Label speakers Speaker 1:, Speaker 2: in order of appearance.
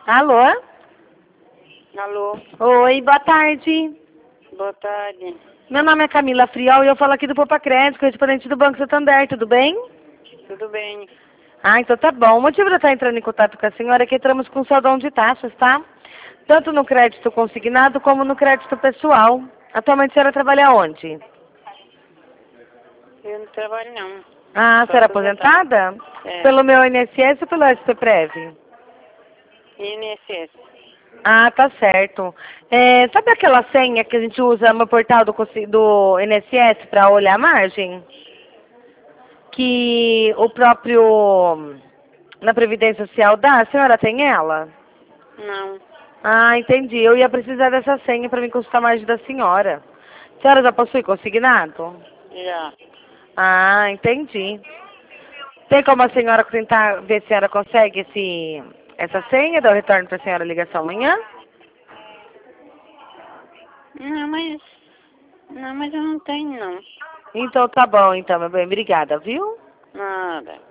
Speaker 1: Alô?
Speaker 2: Alô,
Speaker 1: Oi, boa tarde.
Speaker 2: boa tarde.
Speaker 1: Meu nome é Camila Friol e eu falo aqui do Poupa Crédito, correspondente do Banco Santander, tudo bem?
Speaker 2: Tudo bem?
Speaker 1: Ah, então tá bom. O motivo de eu estar entrando em contato com a senhora é que entramos com saldão de taxas, tá? Tanto no crédito consignado como no crédito pessoal. Atualmente a senhora trabalha onde?
Speaker 2: Eu não trabalho não.
Speaker 1: Ah, a
Speaker 2: Sou
Speaker 1: senhora é
Speaker 2: aposentada.
Speaker 1: aposentada?
Speaker 2: É,
Speaker 1: Pelo meu INSS ou pelo SPPREV?
Speaker 2: INSS.
Speaker 1: Ah, tá certo. Sabe aquela senha que a gente usa no portal do INSS para olhar a margem? Que o próprio na Previdência Social dá? A senhora tem ela?
Speaker 2: Não,
Speaker 1: Ah, entendi. Eu ia precisar dessa senha para me consultar a margem da senhora. A senhora já possui consignado?
Speaker 2: já.
Speaker 1: Ah, entendi. Tem como a senhora tentar ver se a senhora consegue essa senha? Dar o retorno para a senhora a ligação amanhã?
Speaker 2: Não, mas eu não tenho não.
Speaker 1: Então tá bom, então, meu bem. Obrigada, viu?
Speaker 2: Nada.